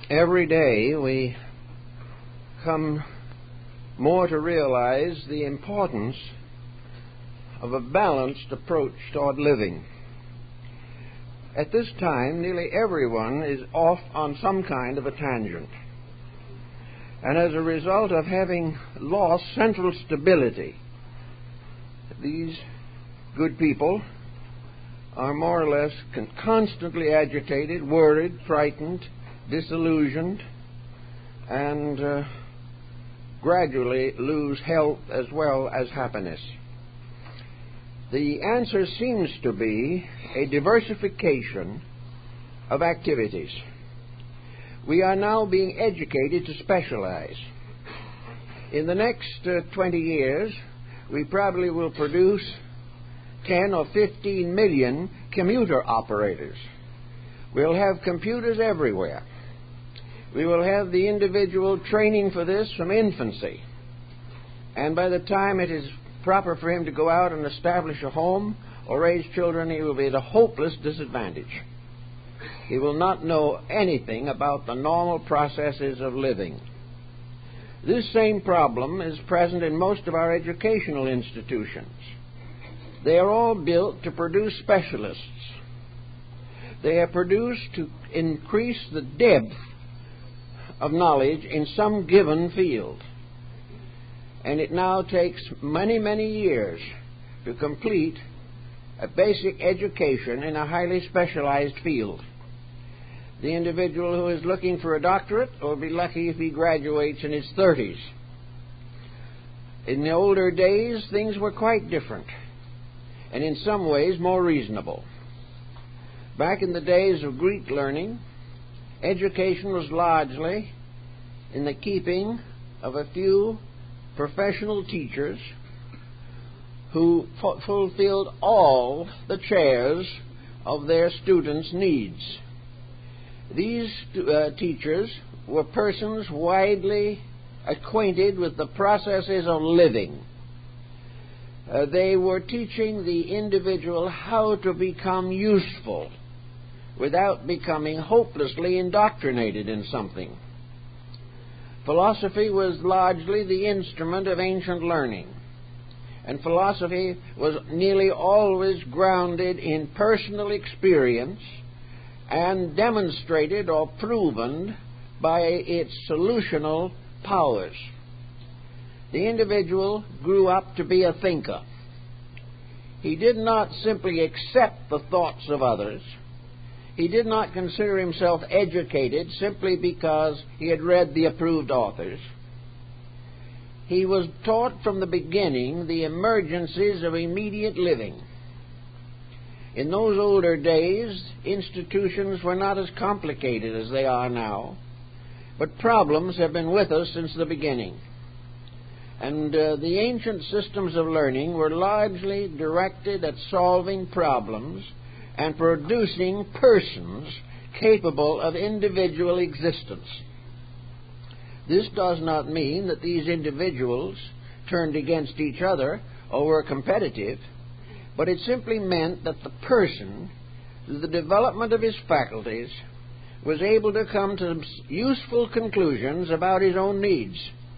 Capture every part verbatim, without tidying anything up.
Every day we come more to realize the importance of a balanced approach toward living. At this time, nearly everyone is off on some kind of a tangent. And as a result of having lost central stability, these good people are more or less con- constantly agitated, worried, frightened, disillusioned, and uh, gradually lose health as well as happiness. The answer seems to be a diversification of activities. We are now being educated to specialize. In the next uh, twenty years, we probably will produce ten or fifteen million commuter operators. We'll have computers everywhere. We will have the individual training for this from infancy. And by the time it is proper for him to go out and establish a home or raise children, he will be at a hopeless disadvantage. He will not know anything about the normal processes of living. This same problem is present in most of our educational institutions. They are all built to produce specialists. They are produced to increase the depth of knowledge in some given field. And it now takes many, many years to complete a basic education in a highly specialized field. The individual who is looking for a doctorate will be lucky if he graduates in his thirties. In the older days, things were quite different, and in some ways more reasonable. Back in the days of Greek learning, education was largely in the keeping of a few professional teachers who f- fulfilled all the chairs of their students' needs. These uh, teachers were persons widely acquainted with the processes of living. Uh, they were teaching the individual how to become useful without becoming hopelessly indoctrinated in something. Philosophy was largely the instrument of ancient learning, and philosophy was nearly always grounded in personal experience and demonstrated or proven by its solutional powers. The individual grew up to be a thinker. He did not simply accept the thoughts of others. He did not consider himself educated simply because he had read the approved authors. He was taught from the beginning the emergencies of immediate living. In those older days, institutions were not as complicated as they are now, but problems have been with us since the beginning. And uh, the ancient systems of learning were largely directed at solving problems and producing persons capable of individual existence. This does not mean that these individuals turned against each other or were competitive, but it simply meant that the person, through the development of his faculties, was able to come to useful conclusions about his own needs.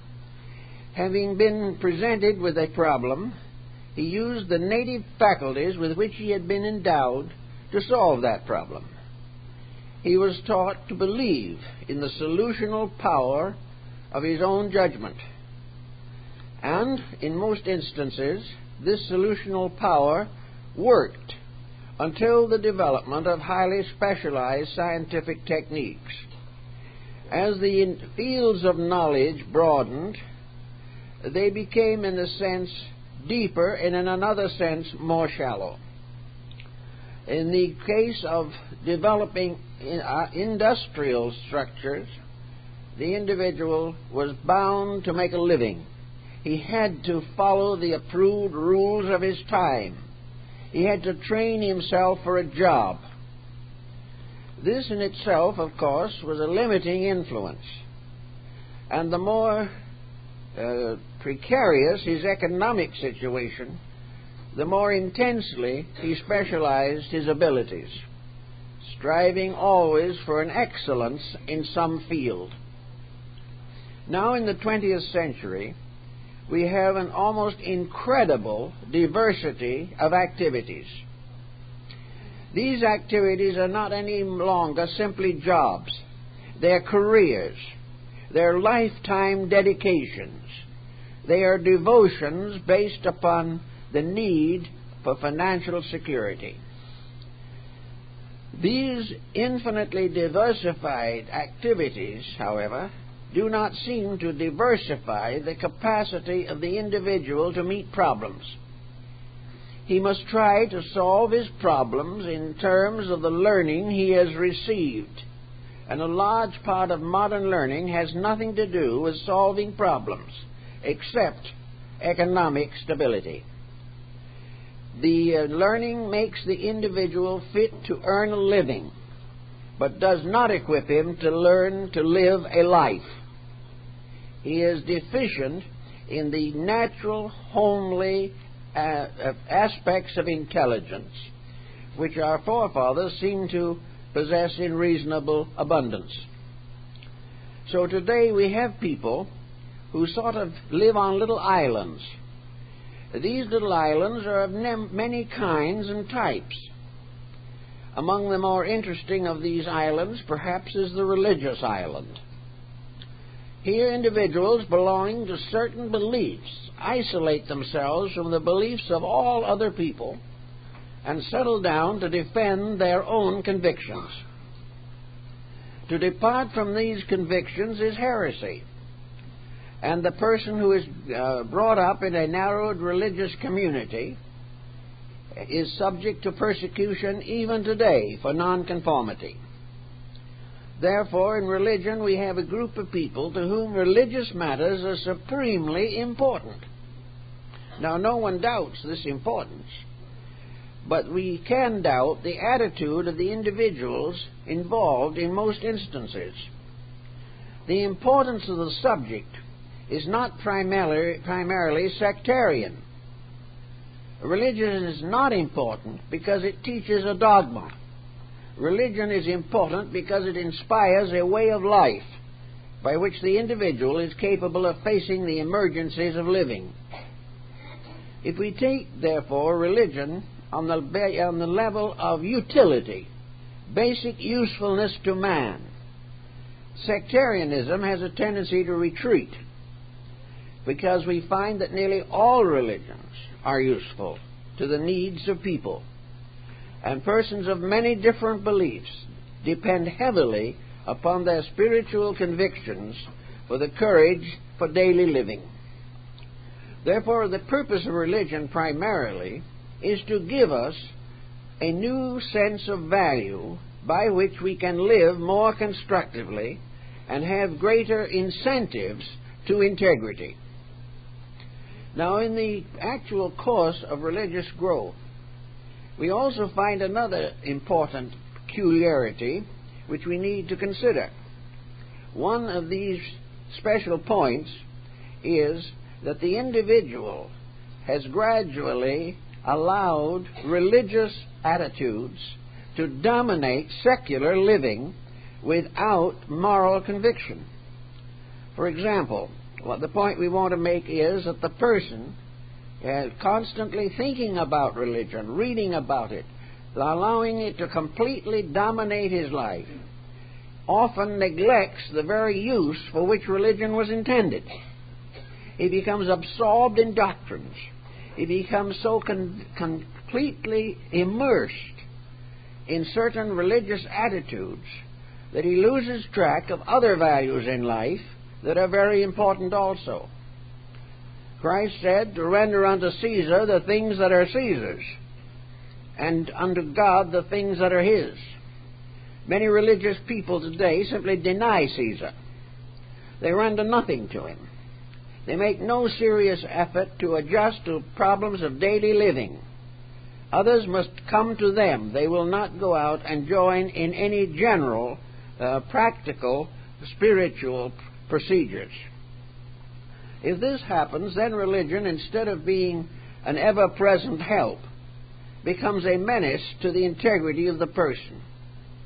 Having been presented with a problem, he used the native faculties with which he had been endowed to solve that problem. He was taught to believe in the solutional power of his own judgment. And, in most instances, this solutional power worked until the development of highly specialized scientific techniques. As the fields of knowledge broadened, they became, in a sense, deeper and, in another sense, more shallow. In the case of developing in, uh, industrial structures, the individual was bound to make a living. He had to follow the approved rules of his time. He had to train himself for a job. This in itself, of course, was a limiting influence. And the more uh, precarious his economic situation, the more intensely he specialized his abilities. striving always for an excellence in some field. Now in the twentieth century, we have an almost incredible diversity of activities. These activities are not any longer simply jobs. They're careers. They're lifetime dedications. They are devotions based upon the need for financial security. These infinitely diversified activities, however, do not seem to diversify the capacity of the individual to meet problems. He must try to solve his problems in terms of the learning he has received. And a large part of modern learning has nothing to do with solving problems except economic stability. The uh, learning makes the individual fit to earn a living, but does not equip him to learn to live a life. He is deficient in the natural, homely uh, aspects of intelligence, which our forefathers seem to possess in reasonable abundance. So today we have people who sort of live on little islands. These little islands are of many kinds and types. Among the more interesting of these islands, perhaps, is the religious island. Here individuals belonging to certain beliefs isolate themselves from the beliefs of all other people and settle down to defend their own convictions. To depart from these convictions is heresy, and the person who is uh, brought up in a narrowed religious community is subject to persecution even today for nonconformity. Therefore, in religion we have a group of people to whom religious matters are supremely important. Now, no one doubts this importance, but we can doubt the attitude of the individuals involved in most instances. The importance of the subject is not primarily, primarily sectarian. Religion is not important because it teaches a dogma. Religion is important because it inspires a way of life by which the individual is capable of facing the emergencies of living. If we take, therefore, religion on the, on the level of utility, basic usefulness to man, sectarianism has a tendency to retreat, because we find that nearly all religions are useful to the needs of people, and persons of many different beliefs depend heavily upon their spiritual convictions for the courage for daily living. Therefore, the purpose of religion primarily is to give us a new sense of value by which we can live more constructively and have greater incentives to integrity. Now, in the actual course of religious growth, we also find another important peculiarity which we need to consider. One of these special points is that the individual has gradually allowed religious attitudes to dominate secular living without moral conviction. For example, what the point we want to make is that the person uh, constantly thinking about religion, reading about it, allowing it to completely dominate his life, often neglects the very use for which religion was intended. He becomes absorbed in doctrines. He becomes so con- completely immersed in certain religious attitudes that he loses track of other values in life that are very important also. Christ said to render unto Caesar the things that are Caesar's, and unto God the things that are His. Many religious people today simply deny Caesar. They render nothing to him. They make no serious effort to adjust to problems of daily living. Others must come to them. They will not go out and join in any general, uh, practical, spiritual procedures. If this happens, then religion, instead of being an ever-present help, becomes a menace to the integrity of the person.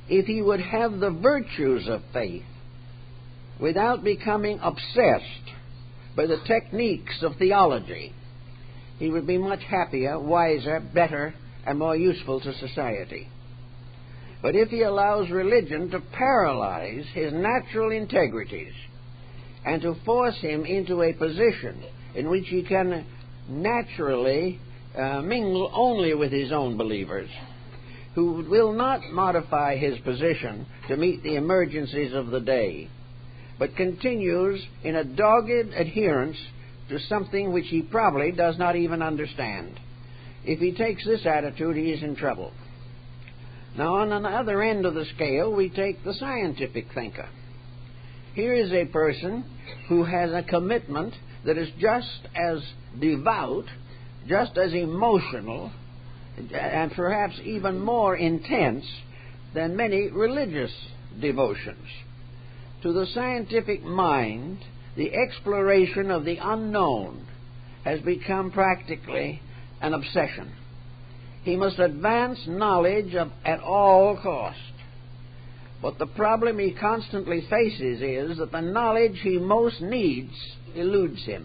if he would have the virtues of faith without becoming obsessed by the techniques of theology, he would be much happier, wiser, better, and more useful to society. But if he allows religion to paralyze his natural integrities and to force him into a position in which he can naturally uh, mingle only with his own believers, who will not modify his position to meet the emergencies of the day, but continues in a dogged adherence to something which he probably does not even understand. If he takes this attitude, he is in trouble. Now, on the other end of the scale, we take the scientific thinker. Here is a person who has a commitment that is just as devout, just as emotional, and perhaps even more intense than many religious devotions. To the scientific mind, the exploration of the unknown has become practically an obsession. He must advance knowledge of, at all cost. But the problem he constantly faces is that the knowledge he most needs eludes him.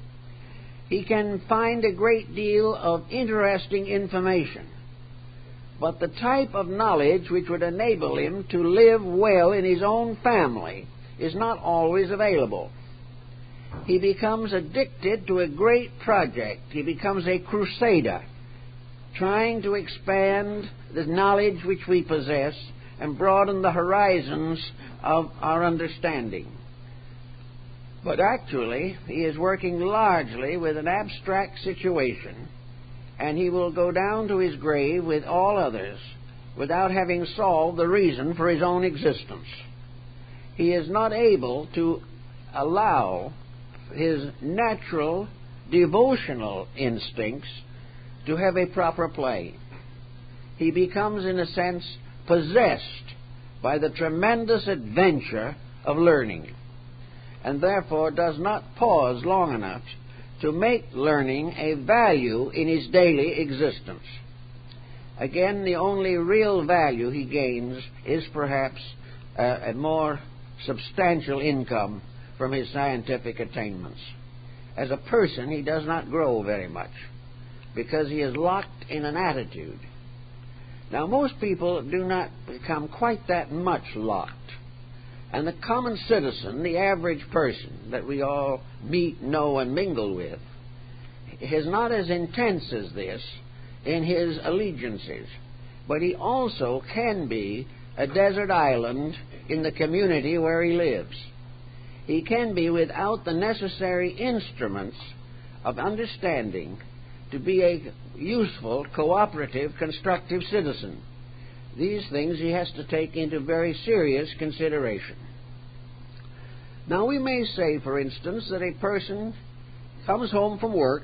He can find a great deal of interesting information, but the type of knowledge which would enable him to live well in his own family is not always available. He becomes addicted to a great project. He becomes a crusader, trying to expand the knowledge which we possess and broaden the horizons of our understanding. But actually, he is working largely with an abstract situation, and he will go down to his grave with all others without having solved the reason for his own existence. He is not able to allow his natural devotional instincts to have a proper play. He becomes, in a sense, possessed by the tremendous adventure of learning, and therefore does not pause long enough to make learning a value in his daily existence. Again, the only real value he gains is perhaps uh, a more substantial income from his scientific attainments. As a person, he does not grow very much because he is locked in an attitude. Now, most people do not become quite that much locked. And the common citizen, the average person that we all meet, know, and mingle with, is not as intense as this in his allegiances. But he also can be a desert island in the community where he lives. He can be without the necessary instruments of understanding to be a useful, cooperative, constructive citizen. These things he has to take into very serious consideration. Now, we may say, for instance, that a person comes home from work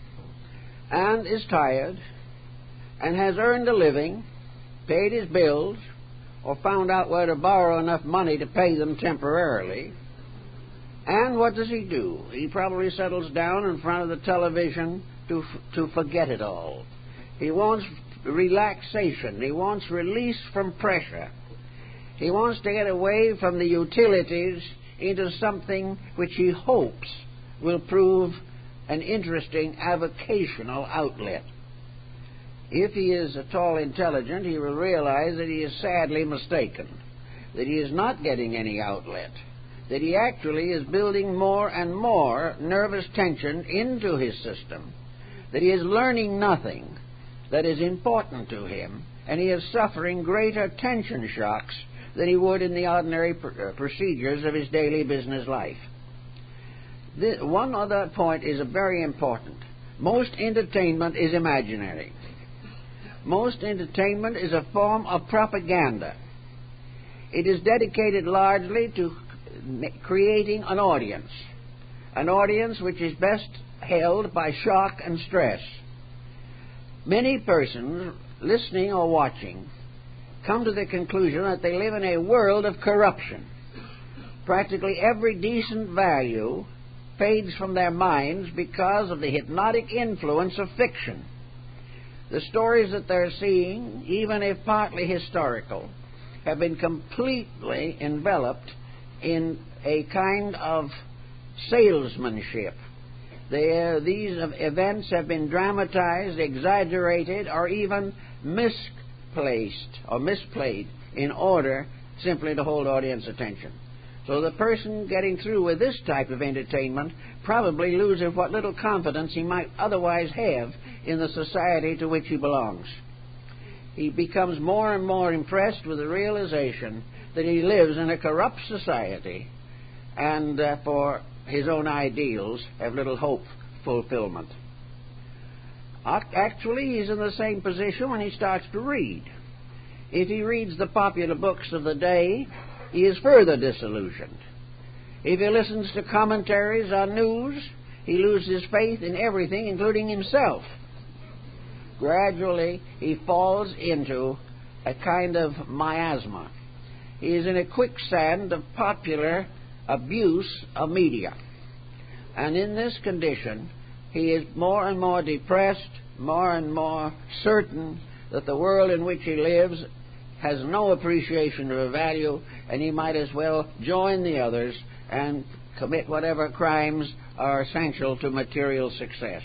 and is tired and has earned a living, paid his bills, or found out where to borrow enough money to pay them temporarily. And what does he do? He probably settles down in front of the television to to forget it all. He wants relaxation. He wants release from pressure. He wants to get away from the utilities into something which he hopes will prove an interesting avocational outlet. If he is at all intelligent, he will realize that he is sadly mistaken, that he is not getting any outlet, that he actually is building more and more nervous tension into his system, that he is learning nothing that is important to him, and he is suffering greater tension shocks than he would in the ordinary pr- uh, procedures of his daily business life. This, one other point is very important. Most entertainment is imaginary. Most entertainment is a form of propaganda. It is dedicated largely to creating an audience, an audience which is best held by shock and stress. Many persons, listening or watching, come to the conclusion that they live in a world of corruption. Practically every decent value fades from their minds because of the hypnotic influence of fiction. The stories that they're seeing, even if partly historical, have been completely enveloped in a kind of salesmanship. They, uh, these events have been dramatized, exaggerated, or even misplaced or misplayed in order simply to hold audience attention. So the person getting through with this type of entertainment probably loses what little confidence he might otherwise have in the society to which he belongs. He becomes more and more impressed with the realization that he lives in a corrupt society and uh, for his own ideals have little hope of fulfillment. Actually, he's in the same position when he starts to read. If he reads the popular books of the day, he is further disillusioned. If he listens to commentaries on news, he loses faith in everything, including himself. Gradually, he falls into a kind of miasma. He is in a quicksand of popular abuse of media. And in this condition, he is more and more depressed, more and more certain that the world in which he lives has no appreciation of value, and he might as well join the others and commit whatever crimes are essential to material success.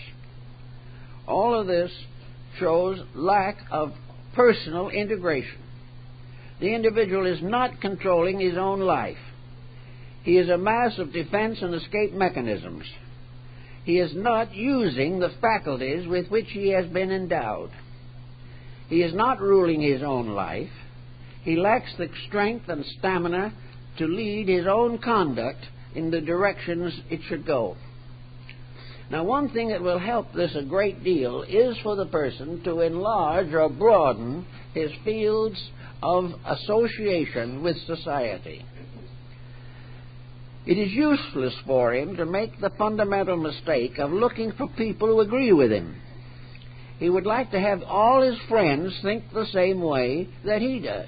All of this shows lack of personal integration. The individual is not controlling his own life. He is a mass of defense and escape mechanisms. He is not using the faculties with which he has been endowed. He is not ruling his own life. He lacks the strength and stamina to lead his own conduct in the directions it should go. Now, one thing that will help this a great deal is for the person to enlarge or broaden his fields of association with society. It is useless for him to make the fundamental mistake of looking for people who agree with him. He would like to have all his friends think the same way that he does.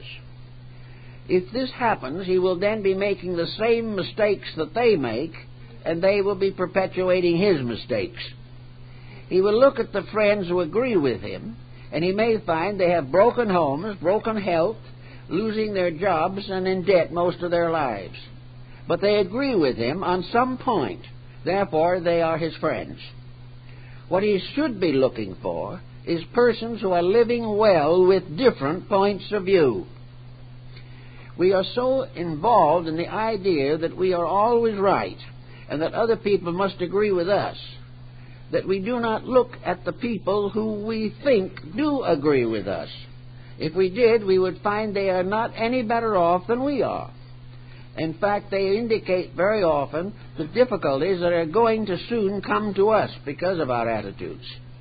If this happens, he will then be making the same mistakes that they make, and they will be perpetuating his mistakes. He will look at the friends who agree with him, and he may find they have broken homes, broken health, losing their jobs, and in debt most of their lives. But they agree with him on some point. Therefore, they are his friends. What he should be looking for is persons who are living well with different points of view. We are so involved in the idea that we are always right and that other people must agree with us that we do not look at the people who we think do agree with us. If we did, we would find they are not any better off than we are. In fact, they indicate very often the difficulties that are going to soon come to us because of our attitudes.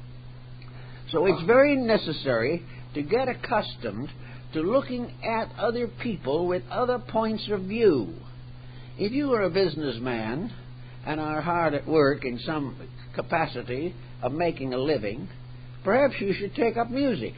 So it's very necessary to get accustomed to looking at other people with other points of view. If you are a businessman and are hard at work in some capacity of making a living, perhaps you should take up music.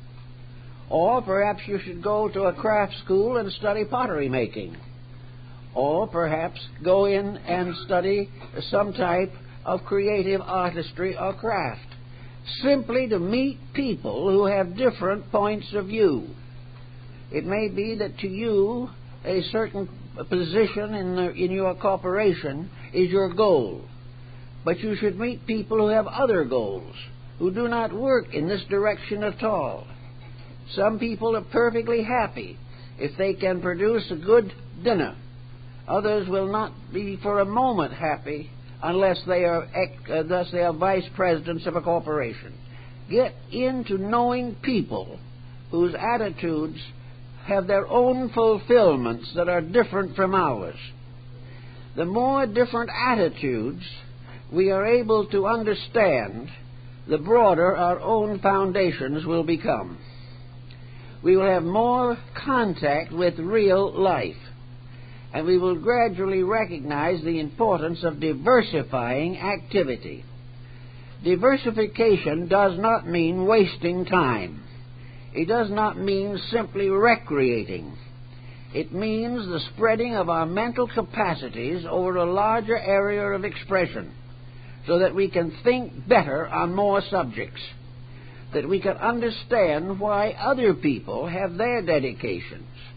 Or perhaps you should go to a craft school and study pottery making. Or perhaps go in and study some type of creative artistry or craft, simply to meet people who have different points of view. It may be that to you a certain position in, the, in your corporation is your goal, but you should meet people who have other goals, who do not work in this direction at all. Some people are perfectly happy if they can produce a good dinner. Others will not be for a moment happy unless they are uh, thus they are vice presidents of a corporation. Get into knowing people whose attitudes have their own fulfillments that are different from ours. The more different attitudes we are able to understand, the broader our own foundations will become. We will have more contact with real life, and we will gradually recognize the importance of diversifying activity. Diversification does not mean wasting time. It does not mean simply recreating. It means the spreading of our mental capacities over a larger area of expression so that we can think better on more subjects, that we can understand why other people have their dedications,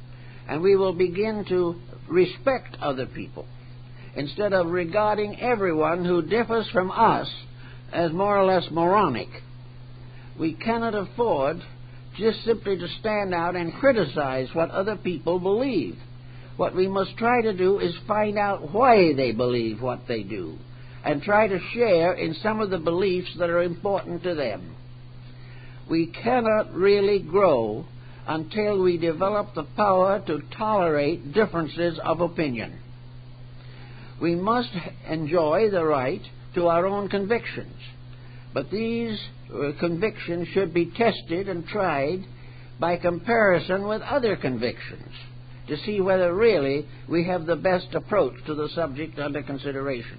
and we will begin to respect other people instead of regarding everyone who differs from us as more or less moronic. We cannot afford just simply to stand out and criticize what other people believe. What we must try to do is find out why they believe what they do, and try to share in some of the beliefs that are important to them. We cannot really grow until we develop the power to tolerate differences of opinion. We must enjoy the right to our own convictions, but these uh, convictions should be tested and tried by comparison with other convictions to see whether really we have the best approach to the subject under consideration.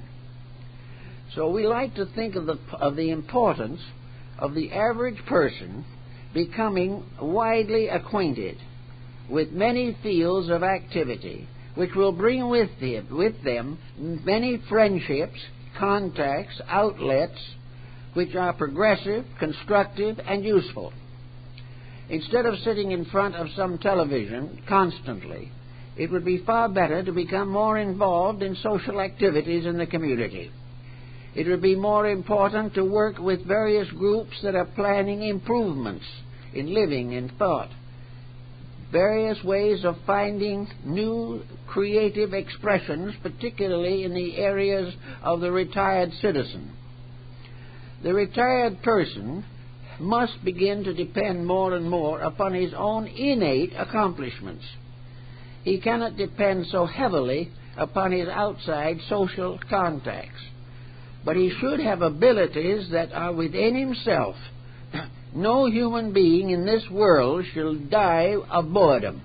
So we like to think of the, of the importance of the average person becoming widely acquainted with many fields of activity which will bring with them, with them many friendships, contacts, outlets which are progressive, constructive, and useful. Instead of sitting in front of some television constantly, it would be far better to become more involved in social activities in the community. It would be more important to work with various groups that are planning improvements in living and thought, various ways of finding new creative expressions, particularly in the areas of the retired citizen. The retired person must begin to depend more and more upon his own innate accomplishments. He cannot depend so heavily upon his outside social contacts, but he should have abilities that are within himself. No human being in this world shall die of boredom.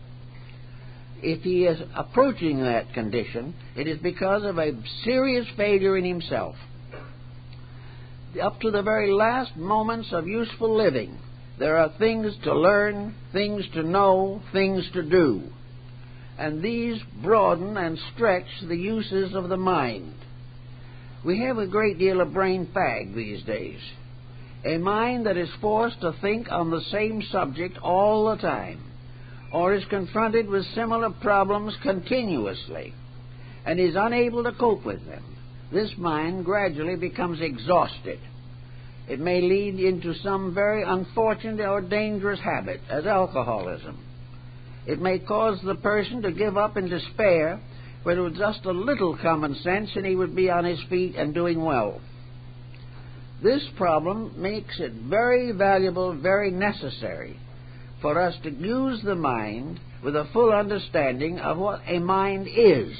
If he is approaching that condition, it is because of a serious failure in himself. Up to the very last moments of useful living, there are things to learn, things to know, things to do. And these broaden and stretch the uses of the mind. We have a great deal of brain fag these days. A mind that is forced to think on the same subject all the time, or is confronted with similar problems continuously, and is unable to cope with them. This mind gradually becomes exhausted. It may lead into some very unfortunate or dangerous habit, as alcoholism. It may cause the person to give up in despair, when with just a little common sense and he would be on his feet and doing well. This problem makes it very valuable, very necessary for us to use the mind with a full understanding of what a mind is.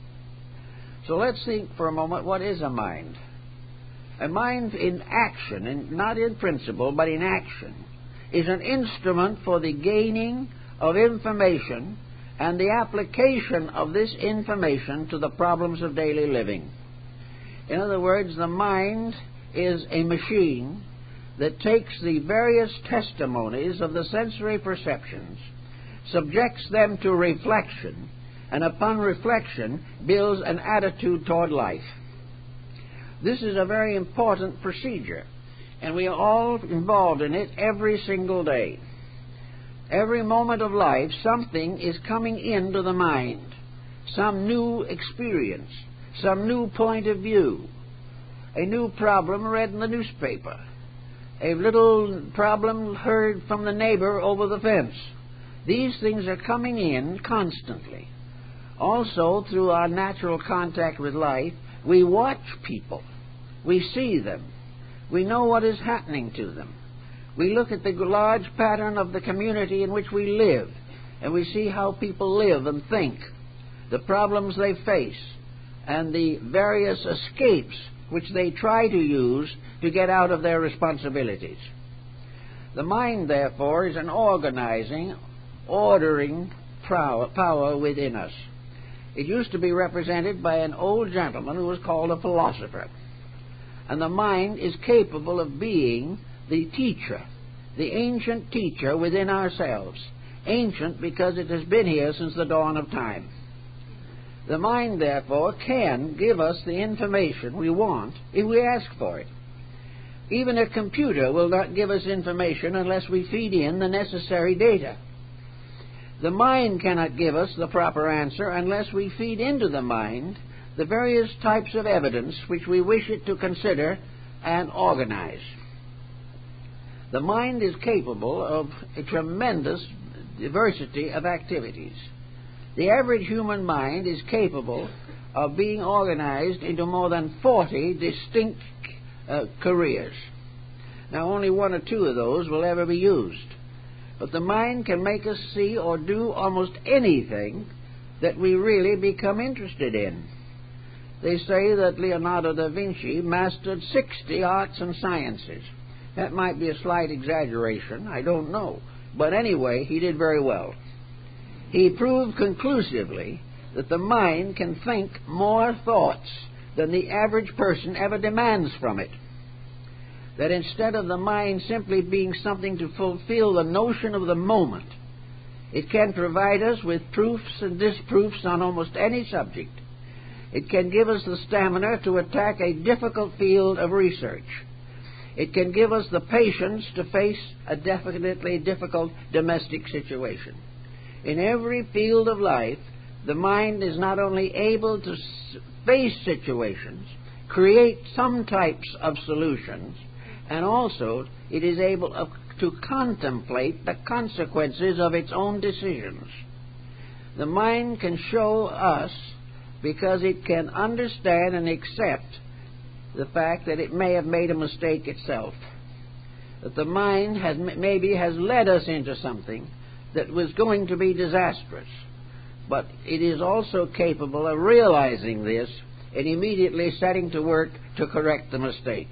So let's think for a moment, what is a mind? A mind in action, and not in principle, but in action, is an instrument for the gaining of information and the application of this information to the problems of daily living. In other words, the mind is a machine that takes the various testimonies of the sensory perceptions, subjects them to reflection, and upon reflection builds an attitude toward life. This is a very important procedure, and we are all involved in it every single day. Every moment of life, something is coming into the mind, some new experience, some new point of view, a new problem read in the newspaper, a little problem heard from the neighbor over the fence. These things are coming in constantly. Also, through our natural contact with life, we watch people. We see them. We know what is happening to them. We look at the large pattern of the community in which we live, and we see how people live and think, the problems they face, and the various escapes which they try to use to get out of their responsibilities. The mind, therefore, is an organizing, ordering power within us. It used to be represented by an old gentleman who was called a philosopher. And the mind is capable of being the teacher, the ancient teacher within ourselves. Ancient because it has been here since the dawn of time. The mind, therefore, can give us the information we want if we ask for it. Even a computer will not give us information unless we feed in the necessary data. The mind cannot give us the proper answer unless we feed into the mind the various types of evidence which we wish it to consider and organize. The mind is capable of a tremendous diversity of activities. The average human mind is capable of being organized into more than forty distinct uh, careers. Now, only one or two of those will ever be used. But the mind can make us see or do almost anything that we really become interested in. They say that Leonardo da Vinci mastered sixty arts and sciences. That might be a slight exaggeration, I don't know. But anyway, he did very well. He proved conclusively that the mind can think more thoughts than the average person ever demands from it. That instead of the mind simply being something to fulfill the notion of the moment, it can provide us with proofs and disproofs on almost any subject. It can give us the stamina to attack a difficult field of research. It can give us the patience to face a definitely difficult domestic situation. In every field of life, the mind is not only able to face situations, create some types of solutions, and also it is able to contemplate the consequences of its own decisions. The mind can show us because it can understand and accept the fact that it may have made a mistake itself. That the mind has maybe has led us into something that was going to be disastrous. But it is also capable of realizing this and immediately setting to work to correct the mistake.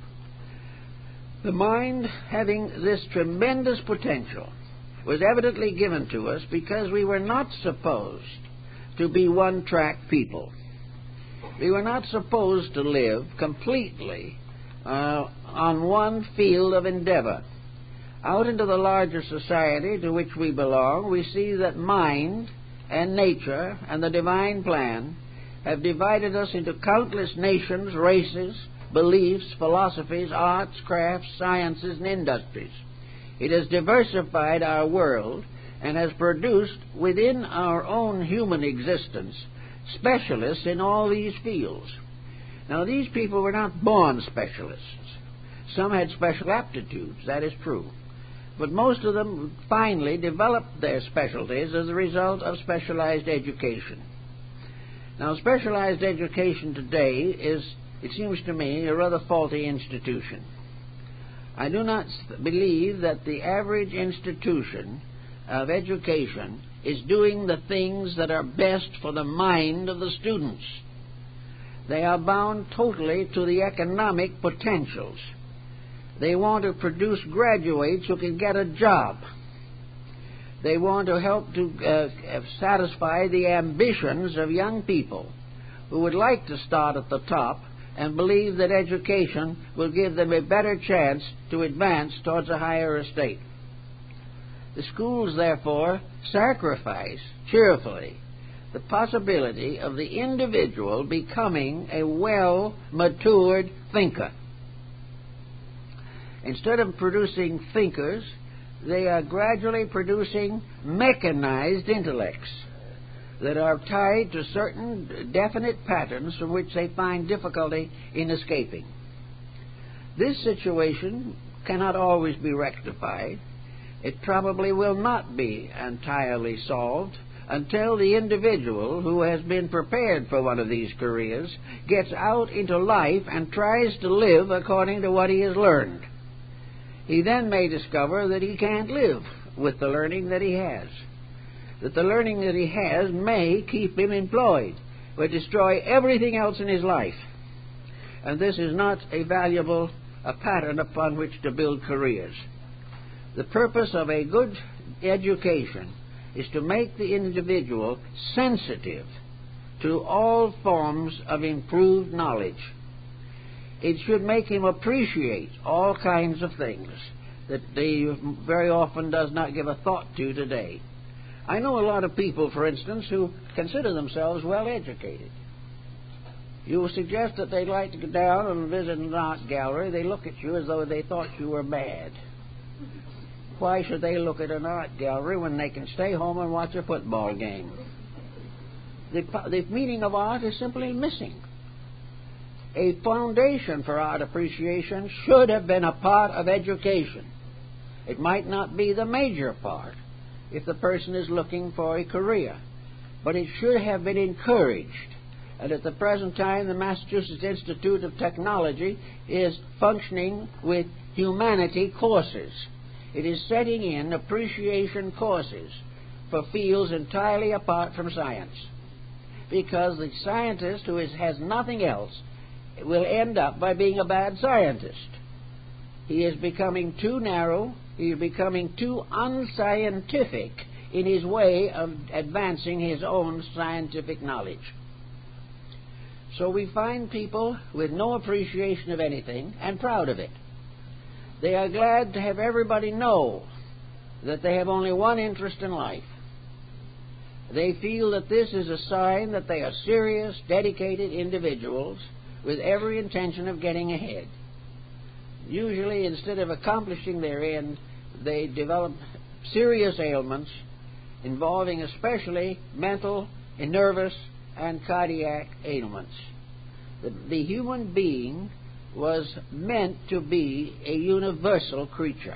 The mind, having this tremendous potential, was evidently given to us because we were not supposed to be one-track people. We were not supposed to live completely uh, on one field of endeavor. Out into the larger society to which we belong, we see that mind and nature and the divine plan have divided us into countless nations, races, beliefs, philosophies, arts, crafts, sciences, and industries. It has diversified our world and has produced within our own human existence specialists in all these fields. Now, these people were not born specialists. Some had special aptitudes, that is true. But most of them finally developed their specialties as a result of specialized education. Now, specialized education today is, it seems to me, a rather faulty institution. I do not believe that the average institution of education is doing the things that are best for the mind of the students. They are bound totally to the economic potentials. They want to produce graduates who can get a job. They want to help to uh, satisfy the ambitions of young people who would like to start at the top and believe that education will give them a better chance to advance towards a higher estate. The schools, therefore, sacrifice cheerfully the possibility of the individual becoming a well-matured thinker. Instead of producing thinkers, they are gradually producing mechanized intellects that are tied to certain definite patterns from which they find difficulty in escaping. This situation cannot always be rectified. It probably will not be entirely solved until the individual who has been prepared for one of these careers gets out into life and tries to live according to what he has learned. He then may discover that he can't live with the learning that he has, that the learning that he has may keep him employed, but destroy everything else in his life. And this is not a valuable a pattern upon which to build careers. The purpose of a good education is to make the individual sensitive to all forms of improved knowledge. It should make him appreciate all kinds of things that he very often does not give a thought to today. I know a lot of people, for instance, who consider themselves well educated. You suggest that they'd like to go down and visit an art gallery. They look at you as though they thought you were mad. why should they look at an art gallery when they can stay home and watch a football game? The, the meaning of art is simply missing. A foundation for art appreciation should have been a part of education. It might not be the major part if the person is looking for a career, but it should have been encouraged. And at the present time, the Massachusetts Institute of Technology is functioning with humanity courses. It is setting in appreciation courses for fields entirely apart from science, because the scientist who is, has nothing else will end up by being a bad scientist. He is becoming too narrow, he is becoming too unscientific in his way of advancing his own scientific knowledge. So we find people with no appreciation of anything and proud of it. They are glad to have everybody know that they have only one interest in life. They feel that this is a sign that they are serious, dedicated individuals with every intention of getting ahead. Usually, instead of accomplishing their end, they develop serious ailments involving especially mental, and nervous, and cardiac ailments. The, the human being was meant to be a universal creature.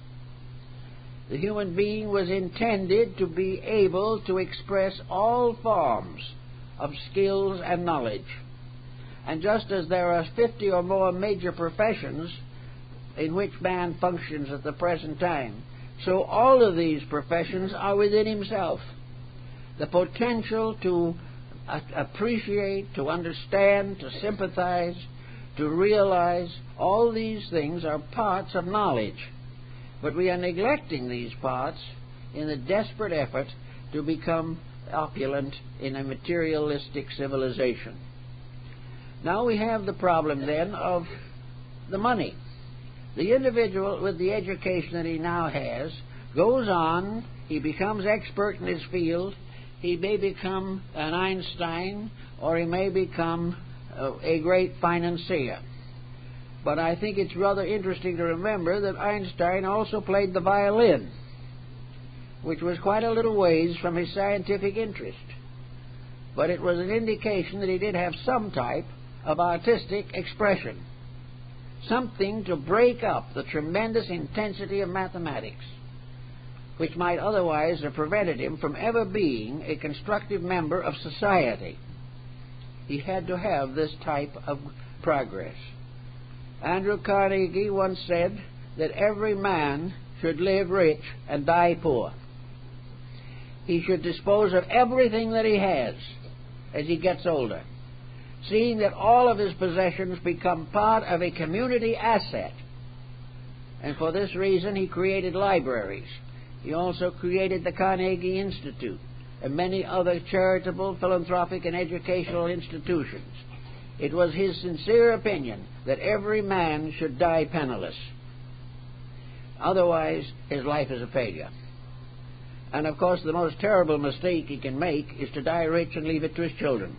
The human being was intended to be able to express all forms of skills and knowledge. And just as there are fifty or more major professions in which man functions at the present time, so all of these professions are within himself. The potential to uh, appreciate, to understand, to sympathize, to realize, all these things are parts of knowledge. But we are neglecting these parts in a desperate effort to become opulent in a materialistic civilization. Now we have the problem then of the money. The individual with the education that he now has goes on, he becomes expert in his field, he may become an Einstein, or he may become uh, a great financier. But I think it's rather interesting to remember that Einstein also played the violin, which was quite a little ways from his scientific interest. But it was an indication that he did have some type of artistic expression, something to break up the tremendous intensity of mathematics, which might otherwise have prevented him from ever being a constructive member of society. He had to have this type of progress. Andrew Carnegie once said that every man should live rich and die poor. He should dispose of everything that he has as he gets older, seeing that all of his possessions become part of a community asset. And for this reason he created libraries. He also created the Carnegie Institute and many other charitable, philanthropic, and educational institutions. It was his sincere opinion that every man should die penniless. Otherwise, his life is a failure. And of course, the most terrible mistake he can make is to die rich and leave it to his children.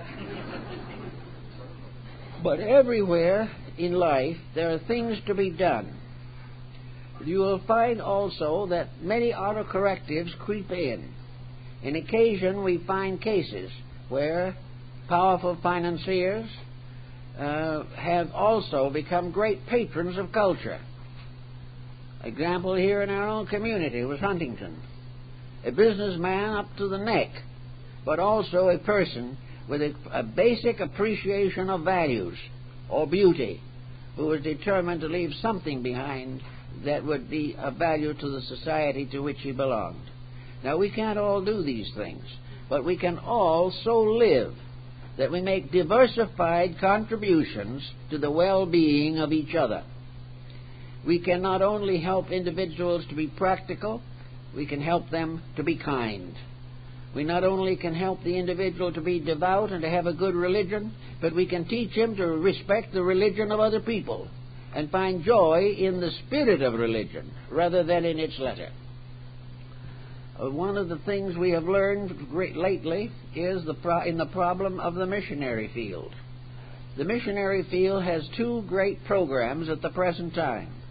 But everywhere in life, there are things to be done. You will find also that many autocorrectives creep in. On occasion, we find cases where powerful financiers uh, have also become great patrons of culture. Example here in our own community was Huntington, a businessman up to the neck, but also a person with a, a basic appreciation of values or beauty, who was determined to leave something behind that would be of value to the society to which he belonged. Now, we can't all do these things, but we can all so live that we make diversified contributions to the well-being of each other. We can not only help individuals to be practical, we can help them to be kind. We not only can help the individual to be devout and to have a good religion, but we can teach him to respect the religion of other people and find joy in the spirit of religion rather than in its letter. Uh, one of the things we have learned great lately is the pro- in the problem of the missionary field. The missionary field has two great programs at the present time.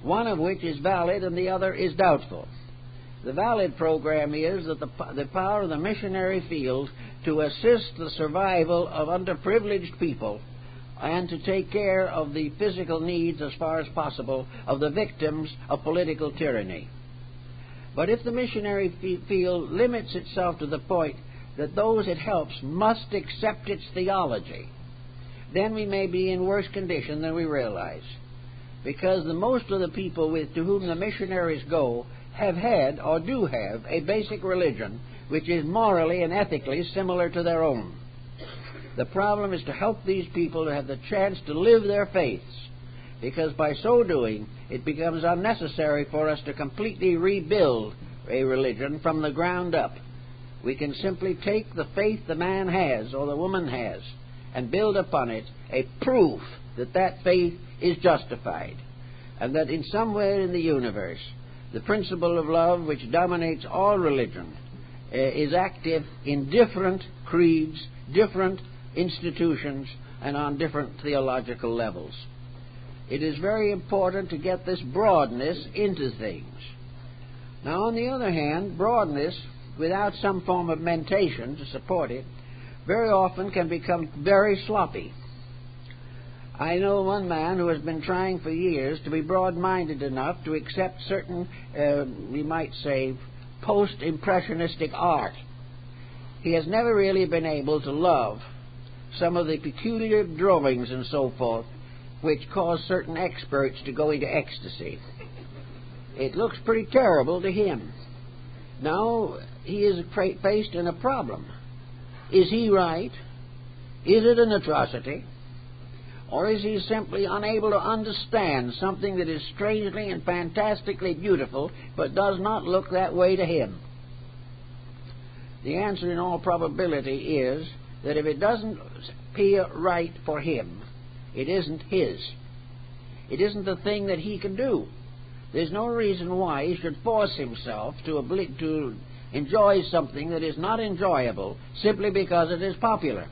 one of which is valid and the other is doubtful. The valid program is that the, the power of the missionary field to assist the survival of underprivileged people and to take care of the physical needs as far as possible of the victims of political tyranny. But if the missionary field limits itself to the point that those it helps must accept its theology, then we may be in worse condition than we realize. Because the most of the people with, to whom the missionaries go have had or do have a basic religion which is morally and ethically similar to their own. The problem is to help these people to have the chance to live their faiths, because by so doing it becomes unnecessary for us to completely rebuild a religion from the ground up. We can simply take the faith the man has or the woman has and build upon it a proof that that faith is justified, and that in somewhere in the universe the principle of love which dominates all religion uh, is active in different creeds, different institutions, and on different theological levels. It is very important to get this broadness into things. Now, on the other hand, broadness without some form of mentation to support it very often can become very sloppy. I know one man who has been trying for years to be broad-minded enough to accept certain, uh, we might say, post-impressionistic art. He has never really been able to love some of the peculiar drawings and so forth which cause certain experts to go into ecstasy. It looks pretty terrible to him. Now, he is faced in a problem. Is he right? Is it an atrocity? Or is he simply unable to understand something that is strangely and fantastically beautiful but does not look that way to him? The answer in all probability is that if it doesn't appear right for him, it isn't his. It isn't the thing that he can do. There's no reason why he should force himself to, obli- to enjoy something that is not enjoyable simply because it is popular,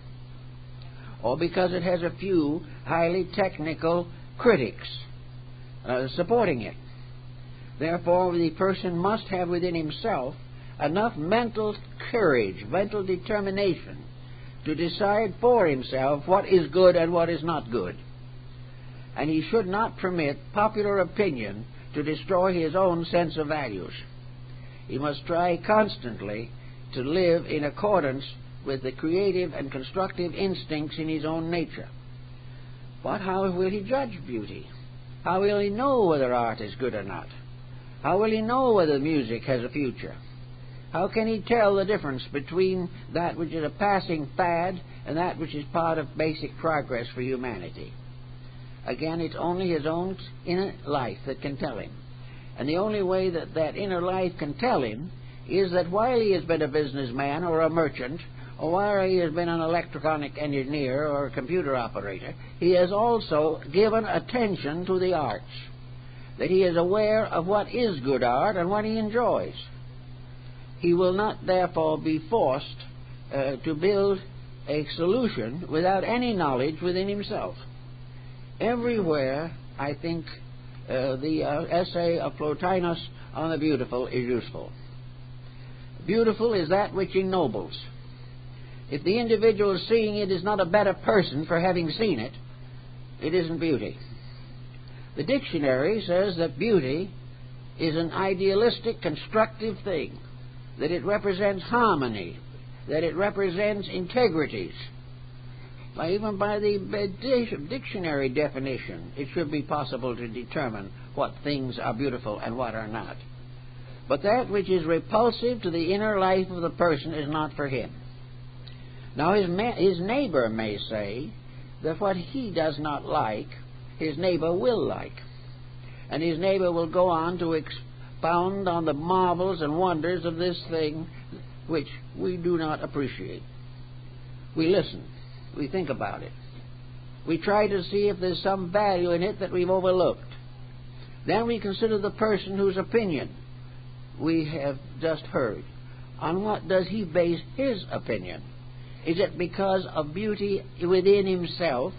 or because it has a few highly technical critics uh, supporting it. Therefore, the person must have within himself enough mental courage, mental determination, to decide for himself what is good and what is not good. And he should not permit popular opinion to destroy his own sense of values. He must try constantly to live in accordance with the creative and constructive instincts in his own nature. But how will he judge beauty? How will he know whether art is good or not? How will he know whether music has a future? How can he tell the difference between that which is a passing fad and that which is part of basic progress for humanity? Again, it's only his own inner life that can tell him. And the only way that that inner life can tell him is that while he has been a businessman or a merchant, or while he has been an electronic engineer or a computer operator, he has also given attention to the arts, that he is aware of what is good art and what he enjoys. He will not, therefore, be forced uh, to build a solution without any knowledge within himself. Everywhere, I think, uh, the uh, essay of Plotinus on the beautiful is useful. Beautiful is that which ennobles. If the individual seeing it is not a better person for having seen it, it isn't beauty. The dictionary says that beauty is an idealistic, constructive thing, that it represents harmony, that it represents integrities. By, even by the dictionary definition, it should be possible to determine what things are beautiful and what are not. But that which is repulsive to the inner life of the person is not for him. Now, his, ma- his neighbor may say that what he does not like, his neighbor will like. And his neighbor will go on to expound on the marvels and wonders of this thing which we do not appreciate. We listen. We think about it. We try to see if there's some value in it that we've overlooked. Then we consider the person whose opinion we have just heard. On what does he base his opinion? Is it because of beauty within himself,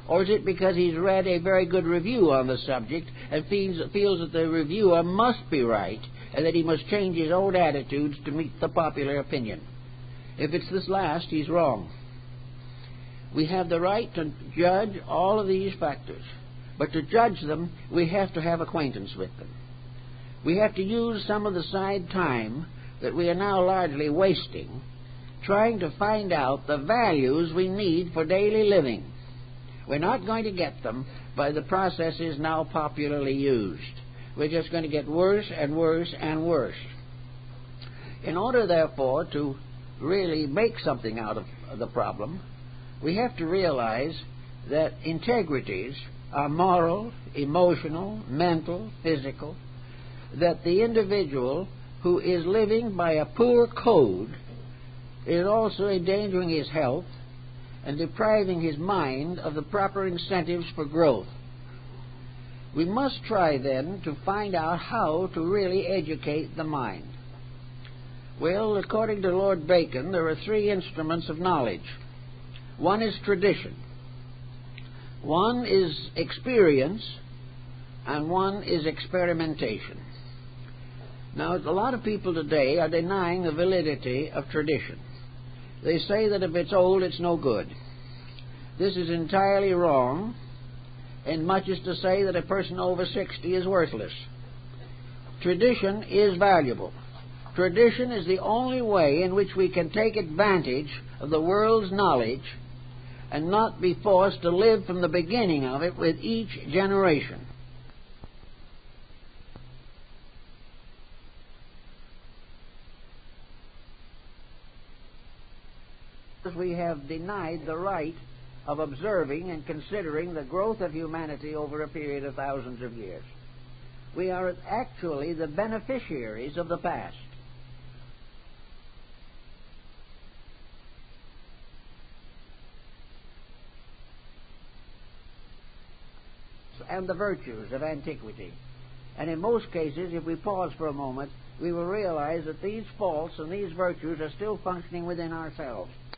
Or is it because he's read a very good review on the subject and feels, feels that the reviewer must be right and that he must change his own attitudes to meet the popular opinion? If it's this last, he's wrong. We have the right to judge all of these factors, but to judge them, we have to have acquaintance with them. We have to use some of the side time that we are now largely wasting trying to find out the values we need for daily living. We're not going to get them by the processes now popularly used. We're just going to get worse and worse and worse. In order, therefore, to really make something out of the problem, we have to realize that integrities are moral, emotional, mental, physical, that the individual who is living by a poor code is also endangering his health and depriving his mind of the proper incentives for growth. We must try, then, to find out how to really educate the mind. Well, according to Lord Bacon, there are three instruments of knowledge. One is tradition, one is experience, and one is experimentation. Now, a lot of people today are denying the validity of tradition. They say that if it's old, it's no good. This is entirely wrong, and much as to say that a person over sixty is worthless. Tradition is valuable. Tradition is the only way in which we can take advantage of the world's knowledge and not be forced to live from the beginning of it with each generation. We have denied the right of observing and considering the growth of humanity over a period of thousands of years. We are actually the beneficiaries of the past. And the virtues of antiquity. And in most cases, if we pause for a moment, we will realize that these faults and these virtues are still functioning within ourselves.